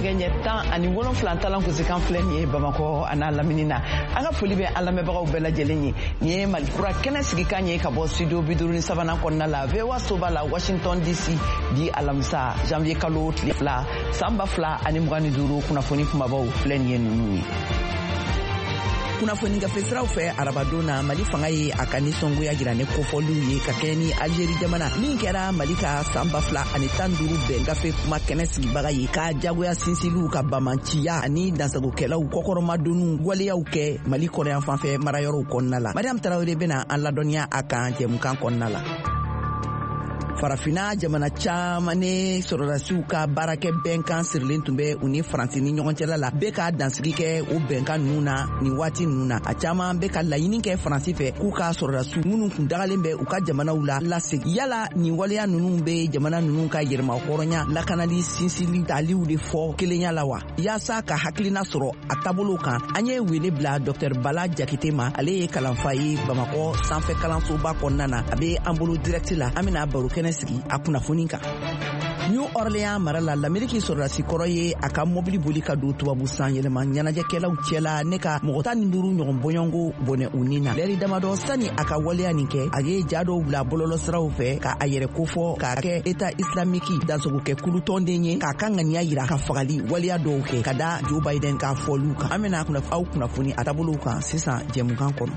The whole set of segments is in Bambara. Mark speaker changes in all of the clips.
Speaker 1: gɛɲɛ 17 talan kusikan filɛ nin ye Bamakɔ ana lamini na. An ka foli bɛ an lamɛnbagaw bɛɛ lajɛlen ye. Nin ye Malikura kɛnɛ sigikan ye ka bɔ studio 53 kɔnɔna la VOA Soba la Washington DC di alamisa janvier kalo tile 2 san 2025 kunnafoni kumabaw filɛ nin ye ninnu ye. Kunnafoni gafe siraw fɛ arabadona Mali fanga ye a ka nisɔngoya jira ne kofɔliw ye ka kɛɲɛ ni Algérie jamana min kɛra Mali ka san 2015 bɛn gafe kuma kɛnɛ sigibaga ye ka jagoya sinsiliw ka bamanciya ani dansagokɛlaw kɔkɔrɔmadoniw waleyaw kɛ Mali kɔrɔyan fanfɛ marayɔrɔw kɔnɔna la. Mariam Tarawele bɛna an ladɔnniya a kan jɛmukan kɔnɔna la. Farafina jamana caman ne sɔrɔdasiw ka baarakɛ bɛnkan sirilen tun bɛ u ni Faransi ni ɲɔgɔn cɛla la bɛ ka dansigi kɛ o bɛnkan ninnu na nin waati ninnu na. A caman bɛ ka laɲini kɛ Faransi fɛ k'u ka sɔrɔdasiw minnu kun dagalen bɛ u ka jamanaw la lasegi. Yala nin waleya ninnu bɛ jamana ninnu ka yɛrɛma hɔrɔnya lakanali sinsili taliw de fɔ kelenya la wa? Yaasa ka hakilina sɔrɔ a taabolo kan an ye wele bila Dr Bala Jakite ma. Ale ye kalanfa ye Bamakɔ sanfɛ kalansoba kɔnɔna na. A bɛ an bolo direct la. An bɛna baro kɛnɛ sigi a kunnafoni kan. New Orleans mara la l'Amérique sɔrɔdasi kɔrɔ ye a ka mobili boli ka don tubabu san yɛlɛma ɲɛnajɛkɛlaw cɛla ne ka mɔgɔ 15 ɲɔgɔn bɔɲɔngo bɔnɛ u ni na. Lɛri damadɔ sani a ka waleya nin kɛ a ye ja dɔw bila bɔlɔlɔsiraw fɛ ka a yɛrɛ kofɔ k'a kɛ État islamique dansogokɛ kulutɔnden ye k'a ka ŋaniya yira ka fagali waleya dɔw kɛ ka da Joe Biden ka fɔliw kan. An bɛna aw kunnafoni a taabolow kan sisan jɛmukan kɔnɔ.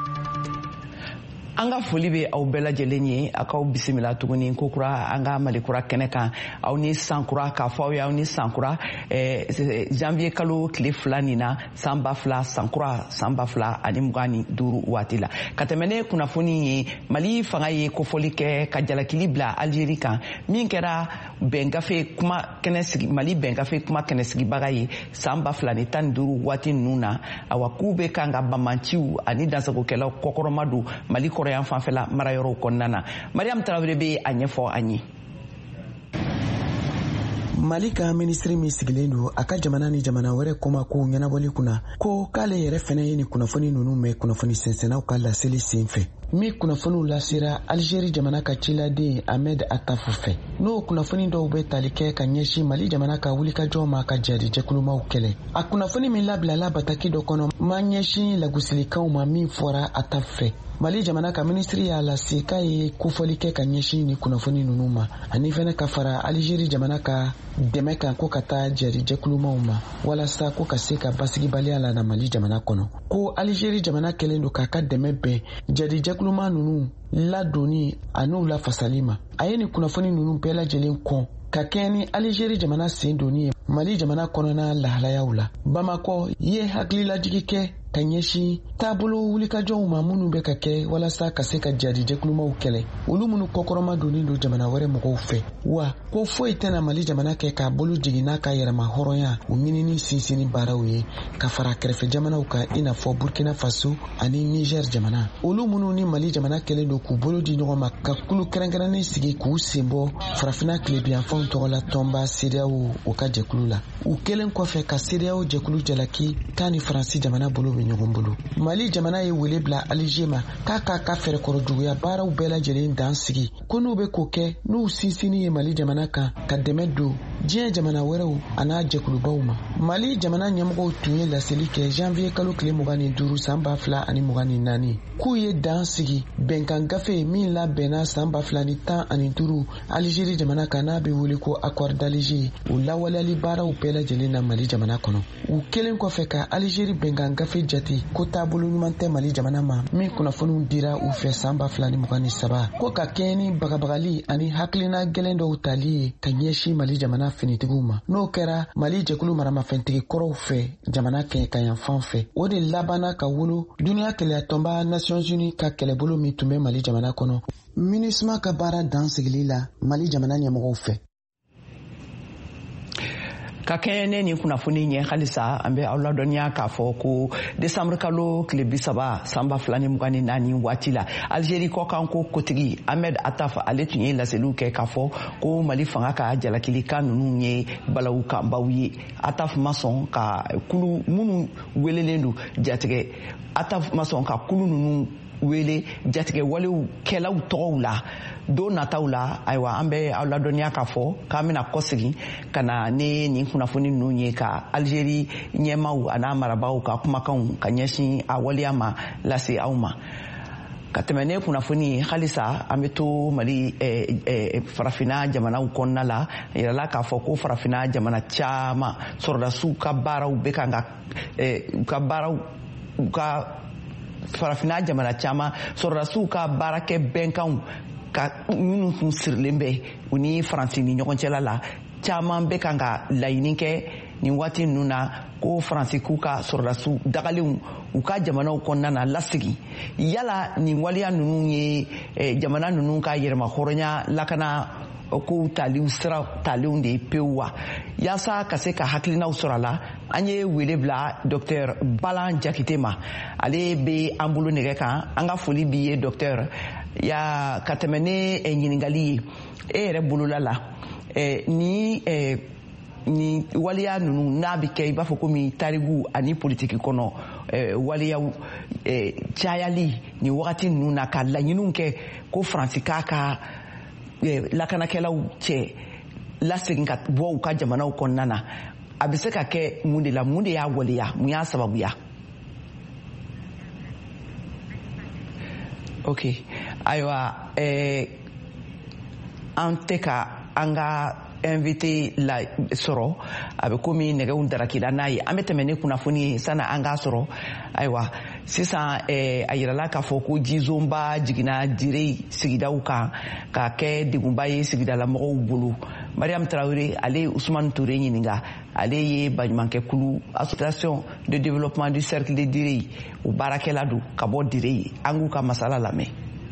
Speaker 1: An ka foli bɛ aw bɛɛ lajɛlen ye a k'aw bisimila tuguni ko kura an ka Malikura kɛnɛ kan aw ni sankura k'a fɔ aw ye aw ni sankura janvier kalo tile 2 nin na san 2000 sankura san 2025 waati la. Ka tɛmɛ ne kunnafoni ye Mali fanga ye kofɔli kɛ ka jalakili bila Algérie kan min kɛra bɛngafe kuma kɛnɛ sigi Mali bɛngafe kuma kɛnɛ sigibaga ye san 2015 waati ninnu na. Awa k'u bɛ kan ka bamanciw ani dansagokɛlaw kɔkɔrɔma don Mali kɔrɔ yan fanfɛla marayɔrɔw kɔnɔna na. Mariam Tarawele bɛ a ɲɛfɔ an ye.
Speaker 2: Mali ka ministri min sigilen don a ka jamana ni jamana wɛrɛ kɔma ko ɲɛnabɔli kunna ko k'ale yɛrɛ fɛnɛ ye ni kunnafoni ninnu mɛn kunnafoni sɛnsɛnnaw ka laseli sen fɛ. Min kunnafoniw lasera Algérie jamana ka ciladen Ahmed Attaf fɛ. N'o kunnafoni dɔw bɛ tali kɛ ka ɲɛsin Mali jamana ka wulikajɔ ma ka jadi jɛkulumaw kɛlɛ. A kunnafoni min labilala bataki dɔ kɔnɔ ma ɲɛsin lagosilikanw ma min fɔra Attaf fɛ. Mali jamana ka ministri y'a lase k'a ye kofɔli kɛ ka ɲɛsin ni kunnafoni ninnu ma ani fɛnɛ ka fara Algérie jamana ka dɛmɛ kan ko ka taa jadi jɛkulumaw ma walasa ko ka se ka basigibaliya la na Mali jamana kɔnɔ. Ko Algérie jamana kɛlen don k'a ka dɛmɛ bɛn jadi jɛkuluma ninnu ladonni a n'u lafasali ma. A ye ni kunnafoni ninnu bɛɛ lajɛlen kɔn ka kɛɲɛ ni Algérie jamana sen donni ye Mali jamana kɔnɔna lahalayaw la. Bamakɔ ye hakililajigi kɛ ka ɲɛsin taabolo wulikajɔw ma minnu bɛ ka kɛ walasa ka se ka jadi jɛkulumaw kɛlɛ olu minnu kɔkɔrɔma donnen don jamana wɛrɛ mɔgɔw fɛ wa ko foyi tɛna Mali jamana kɛ k'a bolo jigin n'a ka yɛrɛma hɔrɔnya o ɲinini sinsinni baaraw ye ka fara kɛrɛfɛ jamanaw kan i n'a fɔ Burkina Faso ani Niger jamana. Olu minnu ni Mali jamana kɛlen don k'u bolo di ɲɔgɔn ma ka kulu kɛrɛnkɛrɛnnen sigi k'u senbɔ farafina tilebiyanfanw tɔgɔ la tɔnba CEDEAO o ka jɛkulu la. U kelen kɔfɛ ka CEDEAO jɛkulu jalaki k'a ni Faransi jamana bolo ɲɔgɔn bolo. Mali jamana ye wele bila Alger ma k'a ka fɛrɛkɔrɔ juguya baaraw bɛɛ lajɛlen dan sigi ko n'u bɛ k'o kɛ n'u sinsinni ye Mali jamana kan ka dɛmɛ don diɲɛ jamana wɛrɛw a n'a jɛkulubaw ma. Mali jamana ɲɛmɔgɔw tun ye laseli kɛ janvier kalo tile 25 san 2024 k'u ye dan sigi bɛnkan gafe min labɛnna san 2015 Algérie jamana kan n'a bɛ wele ko accord d'Alger o lawaleyali baaraw bɛɛ lajɛlen na Mali jamana kɔnɔ. U kelen kɔfɛ ka Algérie bɛnkan gafe jate ko taabolo ɲuman tɛ Mali jamana ma min kunnafoniw dira u fɛ san 2023 ko ka kɛɲɛ ni bagabagali ani hakilina gɛlɛn dɔw tali ye ka ɲɛsin Mali jamana finitigiw ma. N'o kɛra Mali jɛkulu maramafɛntigi kɔrɔw fɛ jamana kɛɲɛkan fan fɛ o de labanna ka wolo duniya kɛlɛyatɔnba Nations Unies ka kɛlɛbolo min tun bɛ Mali jamana kɔnɔ MINUSMA ka baara dan sigili la Mali jamana ɲɛmɔgɔw fɛ.
Speaker 1: Ka kɛɲɛ ne ni kunnafoni ɲɛ halisa an bɛ aw ladɔnniya k'a fɔ ko décembre kalo tile 30 san 2024 waati la Algérie kɔkan ko kotigi Ahmed Attaf ale tun ye laseliw kɛ k'a fɔ ko Mali fanga ka jalakilikan ninnu ye balawu kanbaw ye. Attaf ma sɔn ka kulu minnu welelen don jatigɛ Attaf ma sɔn ka kulu ninnu wele jatigɛ walew kɛlaw tɔgɔw la don nataw la ayiwa an bɛ aw ladɔnniya k'a fɔ k'an bɛna kɔsegin ka na ne nin kunnafoni ninnu ye ka Algérie ɲɛmaaw an'a marabaaw ka kumakanw ka ɲɛsin a waleya ma lase aw ma ka tɛmɛ ne kunnafoni ye halisa an bɛ to Mali farafina jamanaw kɔnɔna la yirala k'a fɔ ko farafina jamana caman sɔrɔdasiw ka baaraw bɛ kan ka farafina jamana caman sɔrɔdasiw ka baarakɛ bɛnkanw ka minnu kun sirilen bɛ u ni Faransi ni ɲɔgɔn cɛla la caman bɛ kan ka laɲini kɛ nin waati ninnu na ko Faransi k'u ka sɔrɔdasiw dagalenw u ka jamanaw kɔnɔna na lasigi yala nin waleya ninnu ye jamana ninnu ka yɛrɛma hɔrɔnya lakana ko taliw sira talenw de ye pewu wa yaasa ka se ka hakilinaw sɔrɔ a la an ye wele bila Dr Balan Jakite ma ale bɛ an bolo nɛgɛ kan an ka foli b'i ye Dr ya ka tɛmɛ ne ɲininkali ye e yɛrɛ bolola la ni waleya ninnu n'a bɛ kɛ i b'a fɔ komi tariku ani politiki kɔnɔ waleyaw cayali ni wagati ninnu na ka laɲiniw kɛ ko Faransi k'a ka lakanakɛlaw cɛ lasegin ka bɔ u ka jamanaw kɔnɔna na a bɛ se ka kɛ mun de la mun de y'a waleya mun y'a sababuya ok ayiwa an tɛ ka an ka invité la sɔrɔ a bɛ komi nɛgɛw darakila n'a ye an bɛ tɛmɛ ne kunnafoni ye sanni an k'a sɔrɔ ayiwa sisan a yirala k'a fɔ ko jizonba jiginna Dire sigidaw kan ka kɛ degunba ye sigidalamɔgɔw bolo Mariam Traoré ale Ousmane Touré ɲininka ale ye baɲumankɛkulu Association de développement du cercle de Dire o baarakɛla don ka bɔ Dire an k'u ka masala lamɛn.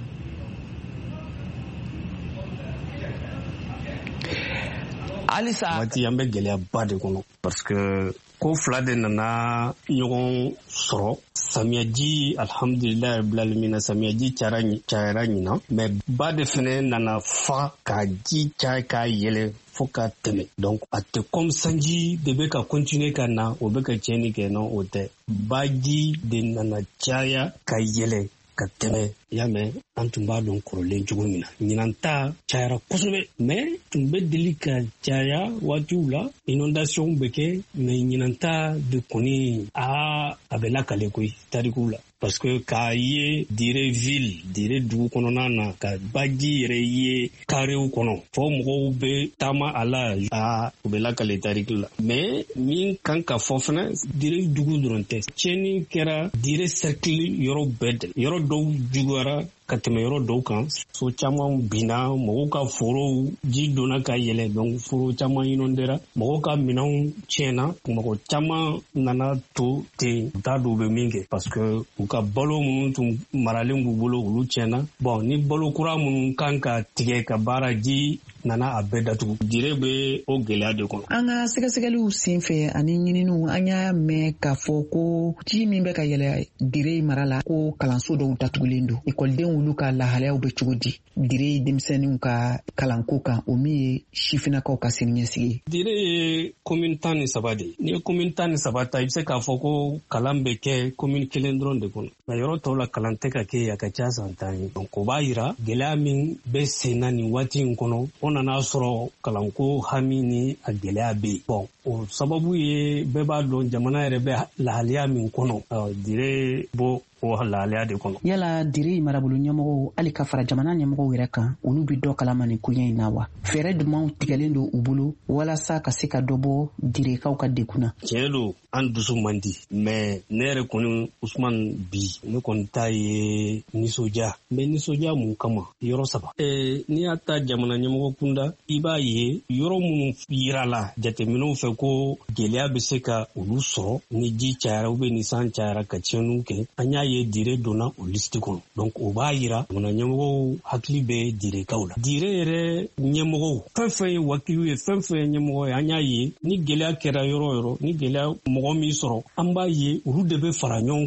Speaker 1: Alisa
Speaker 3: waati an bɛ gɛlɛyaba de kɔnɔ parce que ko fila de nana ɲɔgɔn sɔrɔ samiyaji alhamdulilayi rabbil alamin samiyaji cayara ɲina mais ba de fɛnɛ nana fa ka ji caya ka yɛlɛ fo ka tɛmɛ donc a tɛ comme sanji de bɛ ka continuer ka na o bɛ ka tiɲɛni kɛ non o tɛ baji de nana caya ka yɛlɛ ka tɛmɛ y'a mɛn an tun b'a dɔn kɔrɔlen cogo min na ɲinan ta cayara kosɛbɛ mais tun bɛ deli ka caya waatiw la inondation bɛ kɛ mais ɲinan ta de kɔni a bɛ lakale koyi tarikuw la parce que k'a ye Dire ville Dire dugu kɔnɔna na ka baji yɛrɛ ye karew kɔnɔ fɔ mɔgɔw bɛ taama a la u bɛ lakale tariku la mais min kan ka fɔ fana Dire dugu dɔrɔn tɛ tiɲɛni kɛra Dire cercle yɔrɔ bɛɛ de yɔrɔ dɔw juguyara ka tɛmɛ yɔrɔ dɔw kan so caman binna mɔgɔw ka forow ji donna ka yɛlɛ donc foro caman inondera mɔgɔw ka minɛnw tiɲɛna mɔgɔ caman nana to ten u t'a dɔn u bɛ min kɛ parce que u ka balo minnu tun maralen b'u bolo olu tiɲɛna bon ni balo kura minnu kan ka tigɛ ka baara ji nana a bɛɛ datugu Dire bɛ o gɛlɛya de kɔnɔ.
Speaker 2: An ka sɛgɛsɛgɛliw senfɛ ani ɲininiw an y'a mɛn k'a fɔ ko ji min bɛ ka yɛlɛ Dire mara la ko kalanso dɔw datugulen don ekɔlidenw olu ka lahalayaw bɛ cogo di Dire denmisɛnninw ka kalanko kan o min ye sifinnakaw ka siniɲɛsigi.
Speaker 3: Dire ye commune 13 de ye n'i ye commune 13 ta i bɛ se k'a fɔ ko kalan bɛ kɛ commune kelen dɔrɔn de kɔnɔ nka yɔrɔ tɔw la kalan tɛ ka kɛ a ka ca san 10 ye donc o b'a yira gɛlɛya min bɛ sen na nin waati in kɔnɔ o nana sɔrɔ kalanko hami ni a gɛlɛya bɛ yen bon o sababu ye bɛɛ b'a dɔn jamana yɛrɛ bɛ lahalaya min kɔnɔ Dire bɔ o lahalaya de kɔnɔ. Yala
Speaker 2: Dire marabolo ɲɛmɔgɔw hali ka fara jamana ɲɛmɔgɔw yɛrɛ kan olu bɛ dɔ kalama nin koɲɛ in na wa fɛɛrɛ dumanw tigɛlen don u bolo walasa ka se ka dɔ bɔ Direkaw ka degun na.
Speaker 3: Tiɲɛ don an dusu man di mais ne yɛrɛ kɔni Usman bi ne kɔni ta ye nisɔndiya mais nisɔndiya mun kama yɔrɔ 3 n'i y'a ta jamana ɲɛmɔgɔ kunda i b'a ye yɔrɔ minnu yirala jateminɛw fɛ ko gɛlɛya bɛ se ka olu sɔrɔ ni ji cayara ou bien ni san cayara ka tiɲɛniw kɛ an y'a ye Dire donna o liste kɔnɔ donc o b'a yira jamana ɲɛmɔgɔw hakili bɛ Direkaw la Dire yɛrɛ ɲɛmɔgɔw fɛn fɛn ye wakiliw ye fɛn fɛn ye ɲɛmɔgɔ ye an y'a ye ni gɛlɛya kɛra yɔrɔ yɔrɔ ni gɛlɛya mɔgɔ min sɔrɔ an b'a ye olu de bɛ fara ɲɔgɔn kan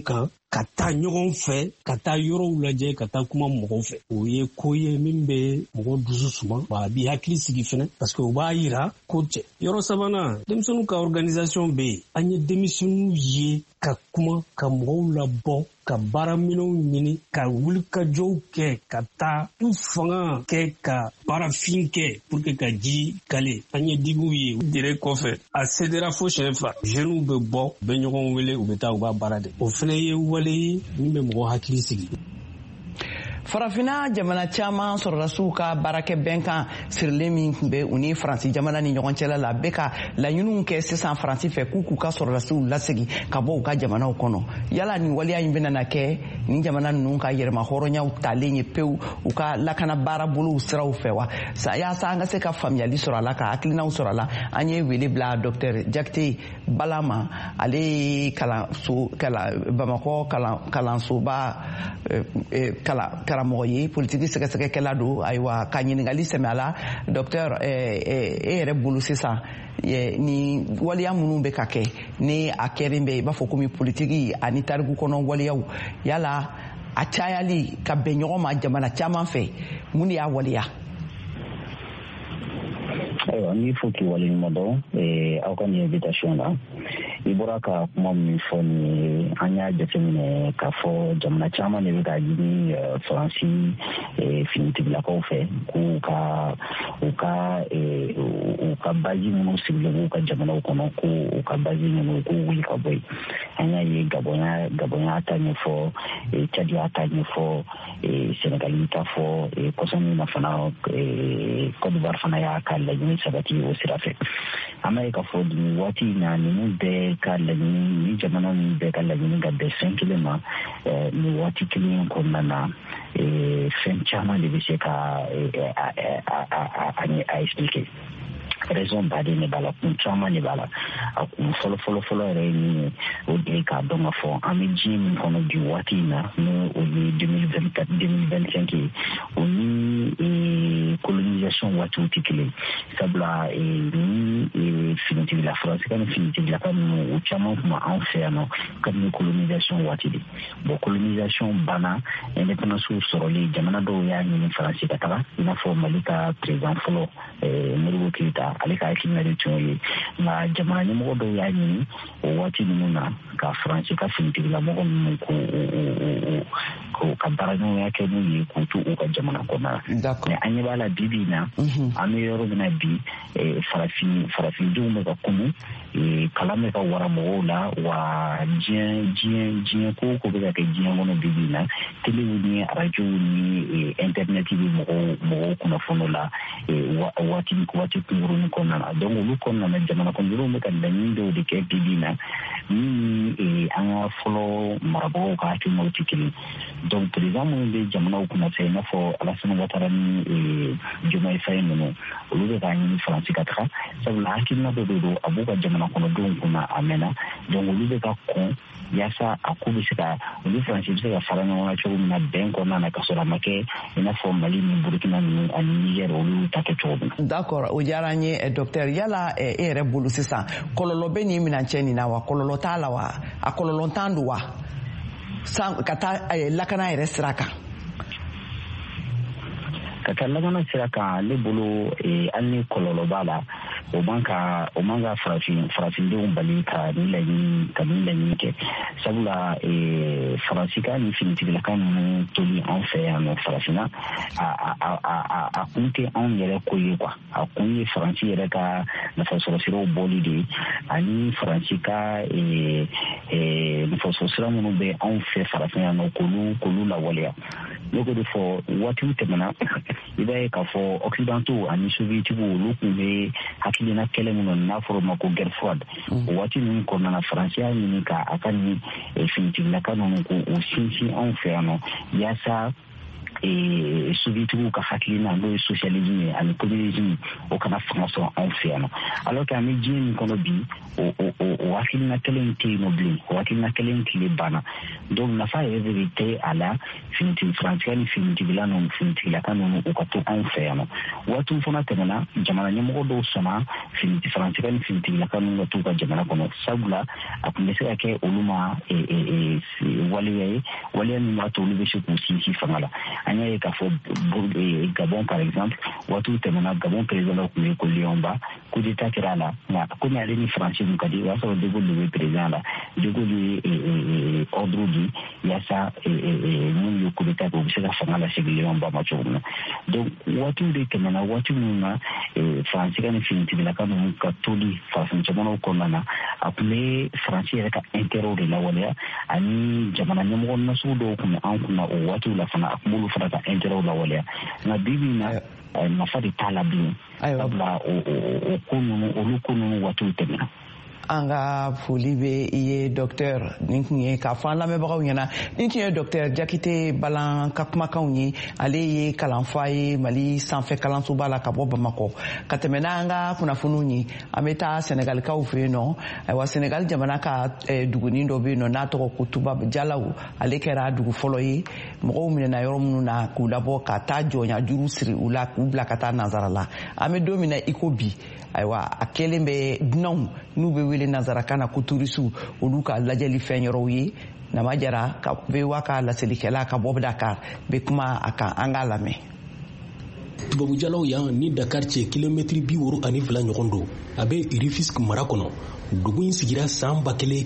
Speaker 3: ka taa ɲɔgɔn fɛ ka taa yɔrɔw lajɛ ka taa kuma mɔgɔw fɛ. O ye ko ye min bɛ mɔgɔ dusu suma wa a b'i hakili sigi fɛnɛ parce que o b'a yira ko cɛ. Yɔrɔ sabanan denmisɛnninw ka organisation bɛ yen. An ye denmisɛnninw ye ka kuma ka mɔgɔw labɔ ka baaraminɛw ɲini ka wulikajɔw kɛ ka taa u fanga kɛ ka baarafin kɛ pour que ka ji kale. An ye diguw ye u dire kɔfɛ a sedera fo siɲɛ fila jeunes bɛ bɔ u bɛ ɲɔgɔn wele u bɛ taa u b'a baara de. O fɛnɛ ye wale ye min bɛ mɔgɔ hakili sigi.
Speaker 1: Farafina jamana caman sɔrɔdasiw ka baarakɛ bɛnkan sirilen min tun bɛ u ni Faransi jamana ni ɲɔgɔn cɛla la bɛ ka laɲiniw kɛ sisan Faransi fɛ k'u ka sɔrɔdasiw lasegin ka bɔ u ka jamanaw kɔnɔ. Yala nin waleya in bɛna kɛ nin jamana ninnu ka yɛrɛma hɔrɔnyaw talen ye pewu u ka lakana baara bolow siraw fɛ wa? Yaasa an ka se ka faamuyali sɔrɔ a la ka hakilinaw sɔrɔ a la an ye wele bila Dr Jakite Bala ma. Ale ye Bamakɔ kalansoba karamɔgɔ ye politiki sɛgɛsɛgɛkɛla don. Ayiwa ka ɲiningali sɛmɛ a la docteur e yɛrɛ bolo sisan ni waleya minnu bɛ ka kɛ ni a kɛren bɛ i b'a fɔ komi politiki ani tariku kɔnɔ waleyaw yala a cayali ka bɛn ɲɔgɔn ma jamana caman fɛ mun de y'a waleya?
Speaker 4: Ayiwa n'i fo k'i waleɲuman dɔn aw ka nin invitation la. I bɔra ka kuma min fɔ nin ye an y'a jateminɛ k'a fɔ jamana caman de bɛ ka ɲini Faransi finitigilakaw fɛ k'u ka bazi minnu sigilen b'u ka jamanaw kɔnɔ k'u ka bazi minnu k'u wuli ka bɔ yen. An y'a ye Gabon y'a ta ɲɛfɔ, Tchad y'a ta ɲɛfɔ, Senegal y'a ta fɔ, kɔsɔn na fana Côte d'Ivoire fana y'a ka laɲini sabati o sira fɛ. An b'a ye k'a fɔ nin waati in na ninnu bɛɛ ka laɲini ni jamana ninnu bɛɛ ka laɲini ka bɛn fɛn kelen ma nin waati kelen kɔnɔna na fɛn caman de bɛ se ka a expliquer. Raison baden de b'a la, kun caman de b'a la. A kun fɔlɔ yɛrɛ ye min ye o de ye k'a dɔn k'a fɔ an bɛ diɲɛ min kɔnɔ bi waati in na n'o ye 2024-2025 ye o ni colonisation waatiw tɛ kelen. Sabula ni finitigila Faransi ni finitigilaka ninnu o caman tun b'an fɛ yan nɔ kabini colonisation waati de. Bon colonisation banna indépendance sɔrɔli jamana dɔw y'a ɲini Faransi ka taga i n'a fɔ Mali ka président fɔlɔ Modibo Keyita ale ka hakilina de tun ye nka jamana ɲɛmɔgɔ dɔw y'a ɲini o waati ninnu na ka Faransi ka finitigilamɔgɔ ninnu k'u ka baaraɲɔgɔnya kɛ n'u ye k'u to u ka jamana kɔnɔna la. Mais an ɲɛ b'a la bi bi in na an bɛ yɔrɔ min na bi farafindenw bɛ ka kunu kalan bɛ ka wara mɔgɔw la wa diɲɛ ko bɛ ka kɛ diɲɛ kɔnɔ bi bi in na telew ni arajow ni internet bɛ mɔgɔw kunnafoniw la waati kunkurunin kɔnɔna na. Donc olu kɔnɔna na jamana kɔnɔdenw bɛ ka laɲini dɔw de kɛ bi bi in na min ni an ka fɔlɔ marabagaw ka hakilinaw tɛ kelen. Donc président minnu bɛ jamanaw kunna fɛ i n'a fɔ Alassane Ouattara ni Diomaye Faye ninnu olu bɛ k'a ɲini Faransi ka taga sabula hakilina dɔ de don a b'u ka jamana kɔnɔdenw kunna a mɛnna. Donc olu bɛ ka kɔn yaasa a ko bɛ se ka olu Faransi bɛ se ka fara ɲɔgɔn na cogo min na bɛn kɔnɔna na ka sɔrɔ a ma kɛ i n'a fɔ Mali ni Burkina ninnu ani Niger olu ta kɛ cogo min na.
Speaker 1: D'accord o diyara n ye docteur yala e yɛrɛ bolo sisan kɔlɔlɔ bɛ nin minancɛ nin na wa kɔlɔlɔ t'a la wa a kɔlɔlɔ t'an don wa ka taa lakana yɛrɛ sira kan?
Speaker 4: Ka taa lakana sira kan ne bolo hali ni kɔlɔlɔ b'a la o man ka farafindenw bali ka nin laɲini kɛ sabula Faransi ka ni finitigilaka ninnu toli an fɛ yan nɔ farafina a kun tɛ anw yɛrɛ ko ye quoi a kun ye Faransi yɛrɛ ka nafasɔrɔsiraw bɔli de ye ani Faransi ka nafasɔrɔsira minnu bɛ anw fɛ farafina yan nɔ k'olu lawaleya. Ne ko de fɔ waatiw tɛmɛna i b'a ye k'a fɔ occidentaux ani soviétiques olu tun bɛ hakilina kɛlɛ minnu n'a fɔra ma ko guerre froide o waati ninnu kɔnɔna na Faransi y'a ɲini k'a ka ni finitigilaka ninnu k'o sinsin anw fɛ yan nɔ yaasa soviétique ka hakilina no socialisme ani communisme o kana fanga so en fiano alors que ami jin kono bi o hakilina kelen ti nobli o hakilina kelen ti bana donc na fa vérité ala finiti franchani finiti bilano finiti la kanu o ka to en fiano watu fona temana jamana nyamo do sona finiti franchani finiti la kanu to ka jamana kono sabula akumese yake oluma wale ni watu ulibeshe kusisi fangala anya ka fo Gabon par exemple watu temana Gabon président ko Liomba coup d'état kirala na kunya leni français mukadi wasa de golu président la de golu ordre du yasa mun yo coup d'état ko bisa fangala se Liomba machona donc watu de temana watu muna français kan finiti bila kanu ka toli façon jamana ko nana apne français ka interroger la wala ani jamana nyamo na sudo ko an kuna o watu la fana akmulu fana ka interroger la wala na bibi na mafadi talabi abla o kunu watu temina
Speaker 1: anga foli be iye docteur ninkiye ka fa la me bagaw nyana ninkiye docteur Jakite Balan ka kuma kawnyi ale ye kalanfaye Mali sanfɛ kalanso bala ka bɔ Bamako ka tɛmɛna anga kuna fununyi ameta Senegal kaw fe no wa Senegal jamana ka duguni do be no na to ko tuba jalaw ale kɛra dugu fɔlɔ ye mɔgɔw minɛna yɔrɔ minnu na k'u labɔ ka taa jɔnya juru siri u la k'u bila ka taa nazara la ame don mina iko bi aywa a kelen bɛ dunanw n'u bɛ wele nazarakan na ko turisiw olu ka lajɛli fɛn yɔrɔw ye nama jara ka bewa ka laselikɛla ka bɔ Dakar bɛ kuma a kan an k'a lamɛn.
Speaker 5: Tubabujalaw yan ni Dakar cɛ kilomɛtiri 62 ɲɔgɔn don a bɛ Rufisque mara kɔnɔ dugu in sigira san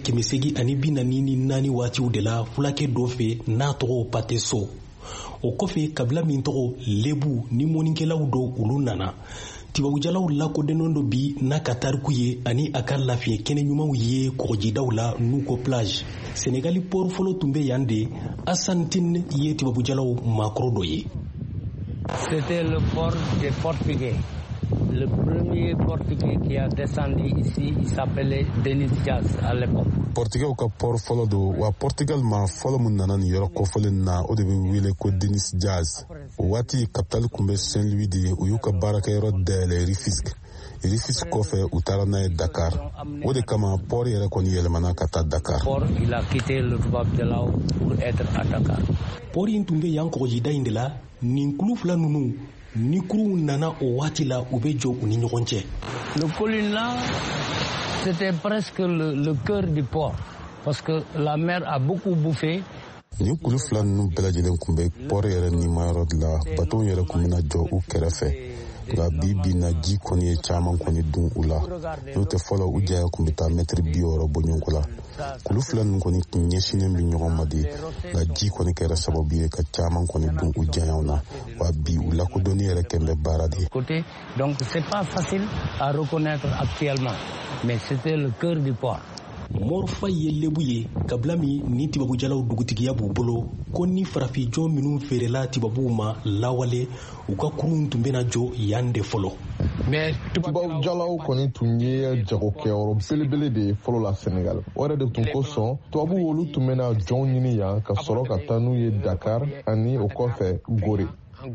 Speaker 5: 1944 waatiw de la fulakɛ dɔ fɛ n'a tɔgɔ Pate So o kɔfɛ kabila min tɔgɔ Lebu ni mɔnikɛlaw dɔ olu nana Tubabujalaw lakodɔnnen do bi n'a ka tariku ye ani a ka lafiɲɛ kɛnɛ ɲumanw ye kɔgɔjidaw la n'u ko plage Senegali port fɔlɔ tun bɛ yan de Assane Tine ye Tubabujalaw maakɔrɔ dɔ ye.
Speaker 6: C'était le port des Portugais. Le premier Portugais qui a descendu ici, il s'appelait Denis Diaz à l'époque.
Speaker 7: Portugais ka port fɔlɔ do wa Portugal ma fɔlɔ mun nana ni yɔrɔ kɔfɔlen na o de bɛ wele ko Denis Diaz. O waati capitale kun bɛ Saint-Louis de u y'u ka baarakɛyɔrɔ dayɛlɛ Rufisque kɔfɛ u taara n'a ye Dakar. O de kama port yɛrɛ kɔni yɛlɛmana ka taa Dakar.
Speaker 6: Port il a quitté le Tubabujalaw pour être à Dakar.
Speaker 5: Port in tun bɛ yan kɔgɔjida in de la nin kulu fila ninnu ni kuruw nana o waati la u bɛ jɔ u ni ɲɔgɔn cɛ.
Speaker 6: Le colline là c'était presque le cœur du port parce que la mer a beaucoup bouffé.
Speaker 7: Nin kulu fila ninnu bɛɛ lajɛlen kun bɛ port yɛrɛ nimayɔrɔ de la bateau yɛrɛ kun bɛna jɔ u kɛrɛfɛ nka bi na ji kɔni ye caman kɔni dun u la n'o tɛ fɔlɔ u janya kun bɛ taa mɛtiri 60 bɔɲɔgɔnko la kulu fila ninnu kɔni kun ɲɛsinnen bɛ ɲɔgɔn ma de nka ji kɔni kɛra sababu ye ka caman kɔni dun u janyaw na wa bi u lakodɔnni yɛrɛ kɛn bɛ baara de ye.
Speaker 6: Donc c'est pas facile à reconnaître actuellement mais c'était le cœur du port.
Speaker 5: Morfa ye Lebu ye kabila min ni Tubabujalaw dugutigiya b'u bolo ko ni farafijɔn minnu feerela Tubabuw ma lawale u ka kurun tun bɛna jɔ yan de fɔlɔ.
Speaker 8: Tubabujalaw kɔni tun ye jagokɛyɔrɔ belebele de ye fɔlɔ la Senegal o yɛrɛ de tun kosɔn tubabuw olu tun bɛna jɔnw ɲini yan ka sɔrɔ ka taa n'u ye Dakar ani o kɔfɛ Gorée.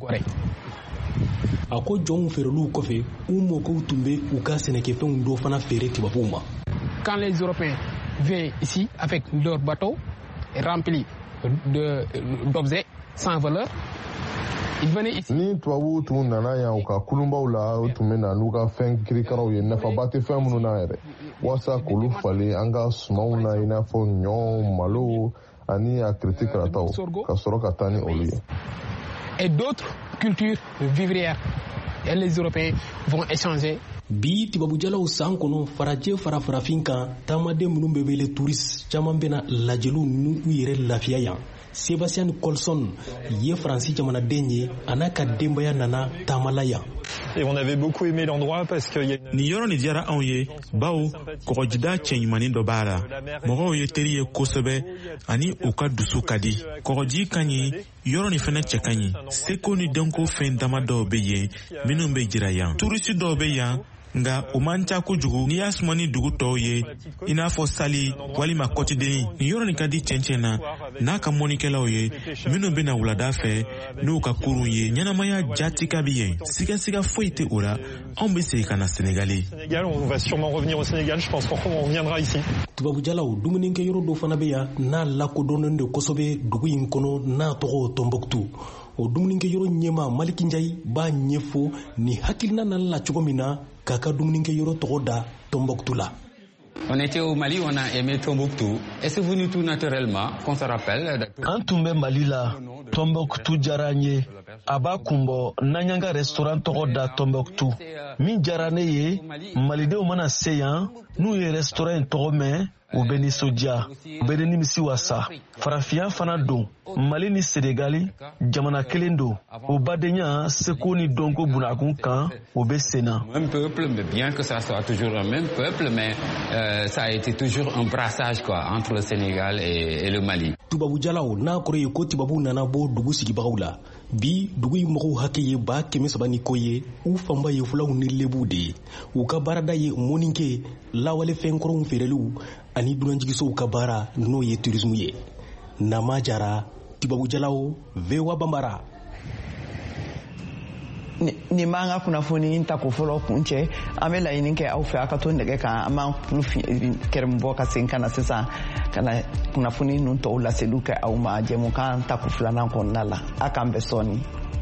Speaker 5: A ko jɔnw feereliw kɔfɛ u mɔkɛw tun bɛ u ka sɛnɛkɛfɛnw dɔ fana feere Tubabuw ma.
Speaker 9: Quand les Européens viennent ici avec leurs bateaux remplis d'objets sans valeur, ils venaient ici.
Speaker 8: Ni tubabuw tun nana yan u ka kulunbaw la o tun bɛ na n'u ka fɛn kirikaraw ye nafaba tɛ fɛn minnu na yɛrɛ walasa k'olu falen an ka sumanw na i n'a fɔ ɲɔ malo ani a kiriti karataw ka sɔrɔ ka taa ni olu ye.
Speaker 9: Et d'autres cultures vivrières. Et les Européens vont échanger.
Speaker 5: Bi Tubabujalaw san kɔnɔ farajɛ fara farafin kan taamaden minnu bɛ wele touristes caman bɛna lajɛliw n'u yɛrɛ lafiya yan. Sébastien Colson ye Faransi jamanaden ye a n'a ka denbaya nana taamala yan.
Speaker 10: Et on avait beaucoup aimé l'endroit parce qu'il y a
Speaker 11: ni yɔrɔ nin diyara anw ye bawo kɔgɔjida cɛɲumanin dɔ b'a la mɔgɔw ye teri ye kosɛbɛ ani u ka dusu ka di kɔgɔji ka ɲi yɔrɔ nin fɛnɛ cɛ ka ɲi seko ni dɔnko fɛn dama dɔw bɛ yen minnu bɛ jira yan turisi dɔw bɛ yan nga o man ca kojugu n'i y'a suma ni dugu tɔw ye i n'a fɔ sali walima kɔtideni nin yɔrɔ nin ka di cɛncɛn na n'a ka mɔnikɛlaw ye minnu bena wulada fɛ n'u ka kurun ye ɲɛnamaya jati ka bi yen sigasiga foyi tɛ o la anw be segin ka na Sénégalais.
Speaker 10: On va sûrement revenir au Sénégal, je pense qu'on reviendra ici.
Speaker 5: Tubabujalaw dumunikɛ yɔrɔ dɔ fana bɛ yan n'a lakodɔnnen de kosɛbɛ dugu in kɔnɔ n'a tɔgɔ Tombouctou. O dumunikɛ yɔrɔ ɲɛma Maliki Njayi b'a ɲɛfɔ ni hakilina nana la cogo min na k'a ka dumunikɛ yɔrɔ tɔgɔ da Tombouctou la.
Speaker 12: On était au Mali, on a aimé Tombouctou. Et c'est venu tout naturellement qu'on se rappelle.
Speaker 13: An tun bɛ Mali la, Tombouctou diyara n ye. A b'a kunbɔ n'an y'an ka restaurant tɔgɔ da Tombouctou. Min diyara ne ye, Malidenw mana se yan, n'u ye restaurant in tɔgɔ mɛn, u bɛ nisɔndiya, u bɛ nimisi wasa. Farafinya fana don, Mali ni Sénégali, jamana kelen don. O badenya seko ni dɔnko bunakun kan, u bɛ sen na.
Speaker 12: Un peuple, mais bien que ça soit toujours un même peuple, mais ça a été toujours un brassage quoi entre le Sénégal et le Mali.
Speaker 5: Tubabujalaw n'a kɔrɔ ye ko tubabu nana bɔ dugu sigibagaw la. Bi dugu in mɔgɔw hakɛ ye 300 ni ko ye, u fanba ye fulaw ni lebu de ye. U ka baarada ye mɔnikɛ, lawale fɛnkɔrɔw feereliw ani dunanjigisow ka baara n'o ye tourisme ye. Nama Jara, Tubabujalaw, VOA Bambara.
Speaker 1: Ni ma an ka kunnafoni ta ko fɔlɔ kun cɛ an bɛ laɲini kɛ aw fɛ a ka to nɛgɛ kan an b'an kulu kɛrɛmubɔ ka segin ka na sisan ka na kunnafoni ninnu tɔw laseliw kɛ aw ma jɛmukan ta ko filanan kɔnɔna la a k'an bɛn sɔɔni.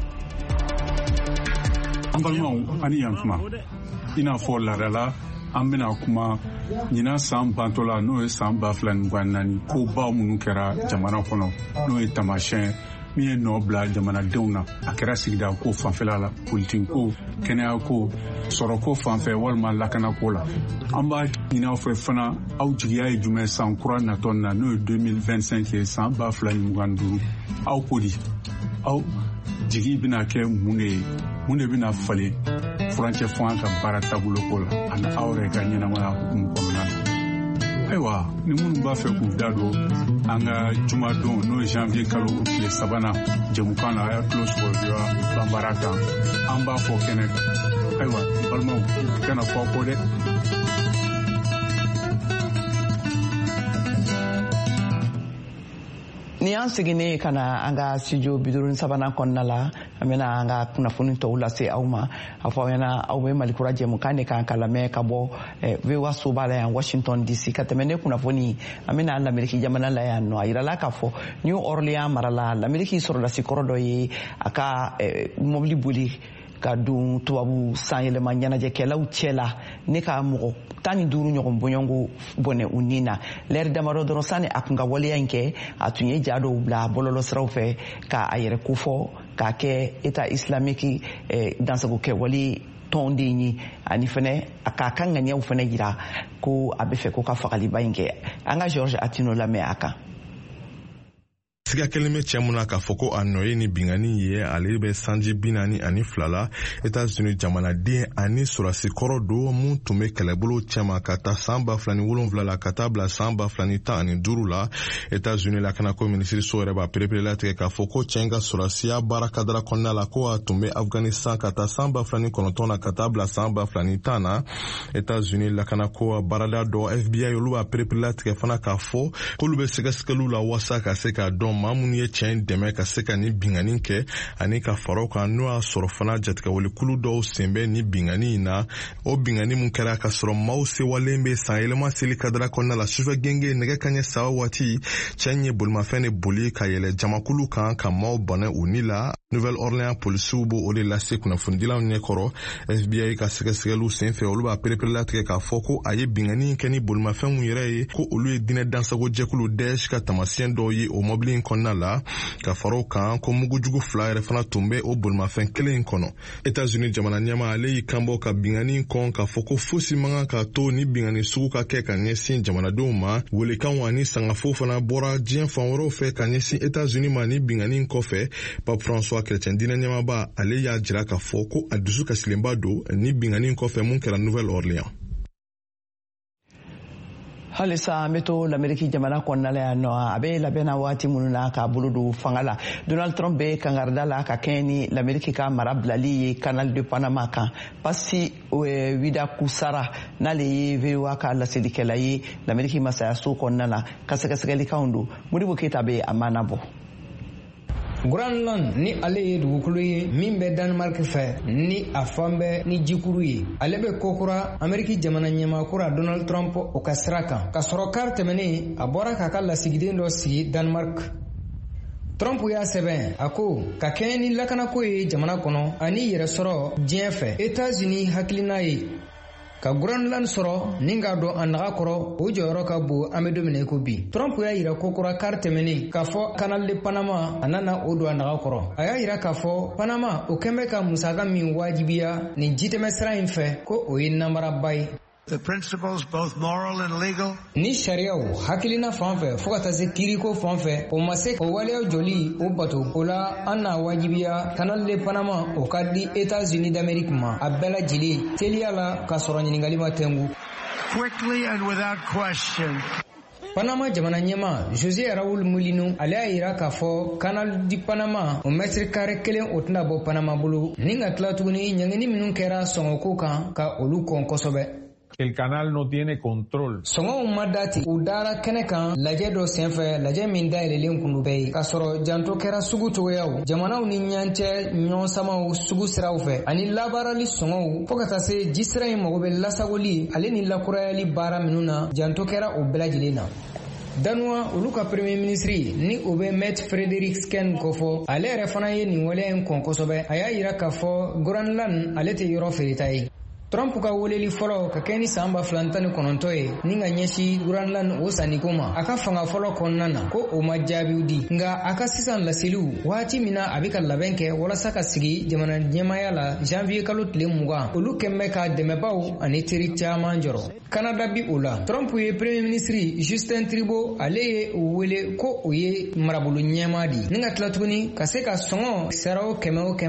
Speaker 14: An balimaw ani yantuma i n'a fɔ laadala an bɛna kuma ɲinan san bantɔ la n'o ye san 2024 ko baw minnu kɛra jamana kɔnɔ n'o ye tamasiyɛn min ye nɔ bila jamanadenw na a kɛra sigida ko fanfɛla la politiki ko kɛnɛya ko sɔrɔko fanfɛ walima lakana ko la an b'a ɲini aw fɛ fana aw jigiya ye jumɛn san kura natɔ na n'o ye 2025 ye san 2025 aw ko di aw jigi bɛna kɛ mun de bɛna falen furancɛ fanga ka baara taabolo ko la ani aw yɛrɛ ka ɲɛnamaya hukumu kɔnɔna na. Ayiwa ni minnu b'a fɛ k'u da don an ka jumadon n'o ye janvier kalo tile 3nan jɛmukan na a y'a tulo sɔgɔ Bambara kan an b'a fɔ kɛnɛ kan. Ayiwa balimaw kana fɔ kɔ dɛ.
Speaker 1: Ni an seginnen ka na an ka studio 53 kɔnɔna la an bɛna an ka kunnafoni tɔw lase aw ma a fɔ aw ɲɛna aw bɛ Malikura jɛmukan de kan ka lamɛn ka bɔ VOA soba la yan Washington DC ka tɛmɛ ne kunnafoni an bɛna Lamɛriki jamana la yan nɔ a yirala k'a fɔ New Orleans mara la Lamɛriki sɔrɔdasi kɔrɔ dɔ ye a ka mobili boli ka don tubabu sanyɛlɛma ɲɛnajɛkɛlaw cɛ la ne ka mɔgɔ 15 ɲɔgɔn bɔɲɔgɔnko bɔnɛ u ni na lɛri damadɔ dɔrɔn sani a kun ka waleya in kɛ a tun ye ja dɔw bila bɔlɔlɔsiraw fɛ ka a yɛrɛ kofɔ k'a kɛ État islamique dansagokɛwale tɔn de ye ani fɛnɛ a k'a ka ŋaniyaw fɛnɛ yira ko a bɛ fɛ ko ka fagaliba in kɛ an ka George Atino lamɛn a kan.
Speaker 15: Siga kelen bɛ cɛ mun na k'a fɔ ko a nɔ ye ni bingani ye ale bɛ sanji 42 la États-Unis jamanaden ani sɔrɔdasi kɔrɔ don mun tun bɛ kɛlɛbolo cɛma ka taa san 2007 la ka taa bila san 2015 la États-Unis lakanako minisiriso yɛrɛ b'a pereperela tigɛ k'a fɔ ko cɛ in ka sɔrɔdasiya baara kadara kɔnɔna la ko a tun bɛ Afghanistan ka taa san 2009 na ka taa bila san 2010 na États-Unis lakanako baarada dɔ FBI olu b'a pereperela tigɛ fana k'a fɔ k'olu bɛ sɛgɛsɛgɛliw la wasa ka se k'a dɔn maa minnu ye cɛ in dɛmɛ ka se ka ni bingani kɛ ani ka fara o kan n'o y'a sɔrɔ fana jatigɛwalikulu dɔw sen bɛ ni bingani in na o bingani mun kɛra ka sɔrɔ maaw sewalen bɛ san yɛlɛma seli kadara kɔnɔna la sufɛ genge nɛgɛ kaɲɛ 3 waati cɛ in ye bolimafɛn de boli ka yɛlɛ jamakulu kan ka maaw bɔnɛ u ni la Nouvelle-Orléans polisiw b'o o de lase kunnafonidilaw ɲɛkɔrɔ FBI ka sɛgɛsɛgɛliw senfɛ olu b'a pereperela tigɛ k'a fɔ ko a ye bingani kɛ ni bolimafɛn mun yɛrɛ ye ko olu ye diinɛ dansago jɛkulu Daesh ka tamasiyɛn dɔw ye o mɔbili in kɔnɔna la ka fara o kan ko mugujugu 2 yɛrɛ fana tun bɛ o bolimafɛn kelen in kɔnɔ. États-Unis jamana ɲɛma ale y'i kanbɔ ka bingani kɔn k'a fɔ ko fosi man kan ka to ni bingani sugu ka kɛ ka ɲɛsin jamanadenw ma welekanw ani sangafow fana bɔra diɲɛ fan wɛrɛw fɛ ka ɲɛsin États-Unis ma ni bingani kɔfɛ Pape François Chrétien diinɛ ɲɛmaba ale y'a jira k'a fɔ ko a dusu kasilenba don ni bingani kɔfɛ mun kɛra Nouvelle-Orléans.
Speaker 1: halisa an bɛ to lamɛriki jamana kɔnɔna la yan nɔ a bɛ labɛnna waati minnu na k'a bolo don fanga la Donald Trump bɛ kangarida la ka kɛɲɛ ni lamɛriki ka mara bilali ye Canal de Panama kan Pasi Widakusara n'ale ye VOA ka laselikɛla ye lamɛriki masayaso kɔnɔna la ka sɛgɛsɛgɛlikanw don Modibo Keyita bɛ a maanabɔ.
Speaker 16: Groenland ni ale ye dugukolo ye min bɛ Denmark fɛ ni a fan bɛ ni jikuru ye ale bɛ kokura Ameriki jamana ɲɛmaakura Donald Trump o ka sira kan ka sɔrɔ kari tɛmɛnen a bɔra k'a ka lasigiden dɔ sigi Denmark. Trump y'a sɛbɛn a ko ka kɛɲɛ ni lakanako ye jamana kɔnɔ ani yɛrɛ sɔrɔ diɲɛ fɛ États-Unis hakilina ye ka Groenland sɔrɔ ni k'a dɔn a naga kɔrɔ o jɔyɔrɔ ka bon an bɛ don min na i ko bi. Trump y'a yira kokura kari tɛmɛnen k'a fɔ Canal de Panama a nana o don a naga kɔrɔ. A y'a yira k'a fɔ Panama o kɛn bɛ ka musaka min wajibiya nin jitɛmɛ sira in fɛ ko o ye namaraba ye.
Speaker 17: The principles, both moral and legal.
Speaker 16: Ni sariyaw hakilina fan fɛ fo ka taa se kiiriko fan fɛ o ma se o waleyaw joli o bato o la an n'a wajibiya Canal de Panama o ka di États-Unis d'Amérique ma a bɛɛ lajɛlen teliya la ka sɔrɔ ɲininkali ma tɛngu.
Speaker 17: Quickly and without question.
Speaker 16: Panama jamana ɲɛma José Raúl Mulino ale y'a yira k'a fɔ Canal de Panama o mètre carré kelen o tɛna bɔ Panama bolo ni ka tila tuguni ɲɛngini minnu kɛra sɔngɔko kan ka olu kɔn kosɛbɛ.
Speaker 18: El canal no tiene control.
Speaker 16: Sɔngɔw ma dati u dara kɛnɛ kan lajɛ dɔ senfɛ lajɛ min dayɛlɛlen kun bɛɛ ye k'a sɔrɔ janto kɛra sugu cogoyaw jamanaw ni ɲancɛ ɲɔgɔnsamaw sugu siraw fɛ ani labaarali sɔngɔw fo ka taa se jisira in mago bɛ lasagoli ale ni lakurayali baara minnu na janto kɛra o bɛɛ lajɛlen na. Danuwa olu ka premier ministre ni o bɛ Mette Frederiksen kofɔ ale yɛrɛ fana ye nin waleya in kɔn kosɛbɛ a y'a yira k'a fɔ Groenland ale tɛ yɔrɔ feereta ye. Trump ka weleli fɔlɔ ka kɛ ni san 2019 ye ni ka ɲɛsi Groenland o sanniko ma a ka fanga fɔlɔ kɔnɔna na ko o ma jaabiw di nka a ka sisan laseliw waati min na a bɛ ka labɛn kɛ walasa ka sigi jamana ɲɛmaya la janvier kalo tile 20 olu kɛn bɛ ka dɛmɛbaw ani teri caman jɔrɔ. Canada bi o la Trump ye premier ministre Justin Trudeau ale ye o wele ko o ye marabolo ɲɛma di ni ka tila tuguni ka se ka sɔngɔ sara o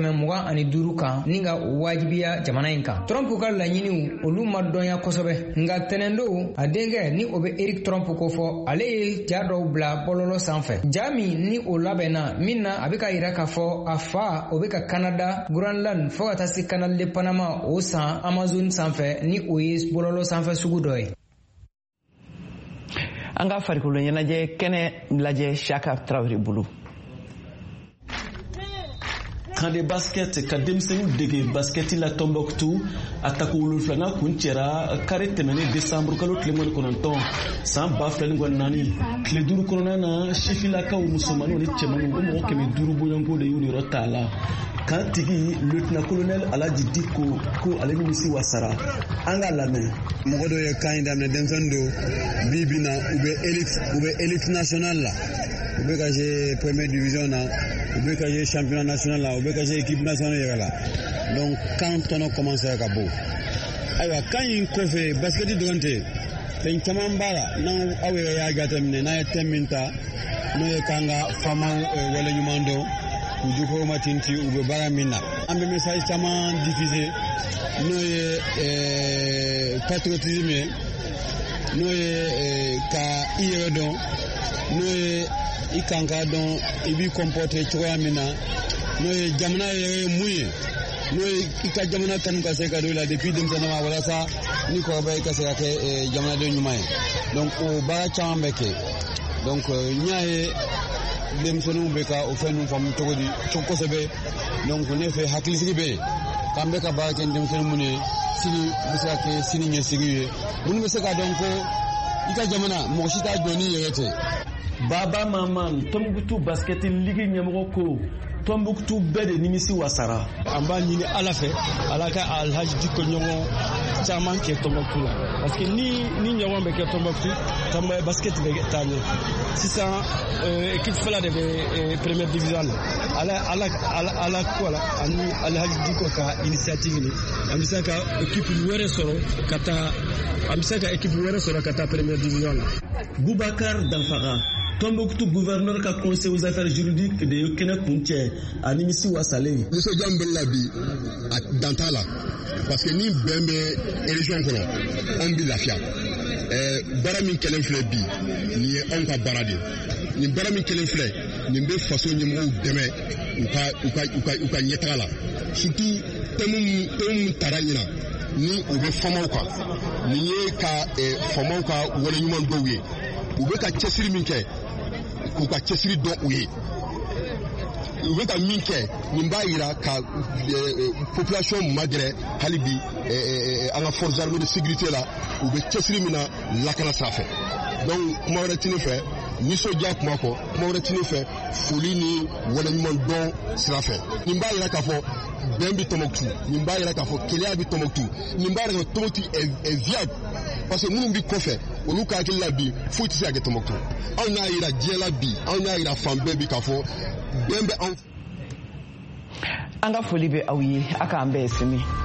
Speaker 16: 125 kan ni ka o wajibiya jamana in kan. Trump ka laɲiniw olu ma dɔnya kosɛbɛ nka tɛnɛndo a denkɛ ni o bɛ Eric Trump ko fɔ ale ye ja dɔw bila bɔlɔlɔ sanfɛ ja min ni o labɛnna min na a bɛ ka yira k'a fɔ a fa o bɛ ka Canada Groenland fo ka taa se Canal de Panama o san Amazon sanfɛ ni o ye bɔlɔlɔ sanfɛ sugu dɔ ye.
Speaker 1: An ka farikolo ɲɛnajɛ kɛnɛ lajɛ Shaka Traoré bolo.
Speaker 13: Kan de basket ka denmisɛnninw dege basketi la Tombouctou a tako 7 kun cɛra kare tɛmɛnen décembre kalo tile 19 san 2024 tile 5 kɔnɔna na sifilakaw musomanw ni cɛmanw o mɔgɔ 500 bɔɲɔgɔnko de y'u yɔrɔ ta la kan tigi lieutenant colonel Alaji Diko ko ale nimisi wasara an ka lamɛn.
Speaker 19: Mɔgɔ dɔ ye kan in daminɛ denmisɛnnin don bi na u bɛ élite nationale la u bɛ ka jouer première division na u bɛ ka jouer championnat national la u bɛ ka jouer équipe nationale yɛrɛ la donc kan tɔnɔ commencer ka bɔ ayiwa kan in kɔfɛ basket dɔrɔn tɛ fɛn caman b'a la n'aw yɛrɛ y'a jateminɛ n'a ye thème min ta n'o ye k'an ka faamaw waleɲuman dɔn u jukɔrɔ ma tinti u bɛ baara min na an bɛ message caman diffuser n'o ye patriotisme ye n'o ye ka i yɛrɛ dɔn n'o ye i kan ka dɔn i b'i comporter cogoya min na n'o ye jamana yɛrɛ ye mun ye n'o ye i ka jamana kanu ka se ka don i la depuis denmisɛnninya walasa ni kɔrɔbaya i ka se ka kɛ jamanaden ɲuman ye donc o baara caman bɛ kɛ donc n y'a ye denmisɛnninw bɛ ka o fɛn ninnu faamu cogo kosɛbɛ donc ne fɛ hakilisigi bɛ yen k'an bɛ ka baara kɛ ni denmisɛnnin minnu ye sini bɛ se ka kɛ sini ɲɛsigi ye minnu bɛ se k'a dɔn ko i ka jamana mɔgɔ si t'a jɔ n'i yɛrɛ tɛ.
Speaker 13: Baba Maman Tombouctou basket ligi ɲɛmɔgɔ ko Tombouctou bɛɛ de nimisi wasara.
Speaker 20: An b'a ɲini Ala fɛ Ala ka Alhaji Diko ɲɔgɔn caman kɛ Tombouctou la parce que ni ɲɔgɔn bɛ kɛ Tombouctou basket bɛ taa ɲɛ sisan équipe fila de bɛ première division la ala ko la ani Alhaji Diko ka initiative ni an bɛ se ka équipe wɛrɛ sɔrɔ ka taa première division la.
Speaker 13: Boubacar Danfara Tombouctou gouverneur ka conseil aux affaires juridiques de kɛnɛ kuncɛ a nimisi wasalen.
Speaker 19: Nisɔndiya bɛ la bi dan t'a la parce que ni bɛn bɛ élection kɔnɔ an bɛ lafiya
Speaker 21: bara min kelen filɛ bi nin ye anw ka baara de ye nin bara min kelen filɛ nin bɛ faso ɲɛmɔgɔw dɛmɛ u ka ɲɛtaga la surtout thème min tara ɲina ni o bɛ famaw kan nin ye ka famaw ka waleɲuman dɔw ye u bɛ ka cɛsiri min kɛ k'u ka cɛsiri dɔn u ye u bɛ ka min kɛ nin b'a jira ka population magɛrɛ hali bi an ka forces armées de sécurité la u bɛ cɛsiri min na lakana sira fɛ donc kuma wɛrɛ tɛ ne fɛ nisɔndiya kuma kɔ kuma wɛrɛ tɛ ne fɛ foli ni waleɲuman dɔn sira fɛ nin b'a jira k'a fɔ bɛn bɛ Tɔnbɔkutu nin b'a jira k'a fɔ keleya bɛ Tɔnbɔkutu nin b'a jira k'a fɔ Tɔnbɔkutu est viable parce que minnu bɛ kɔfɛ olu ka hakili la bi foyi tɛ se ka kɛ Tɔnbɔkutu anw y'a jira diɲɛ la bi anw y'a jira fan bɛɛ bi k'a fɔ bɛn bɛ anw.
Speaker 1: An ka foli bɛ aw ye a k'an bɛɛ sini.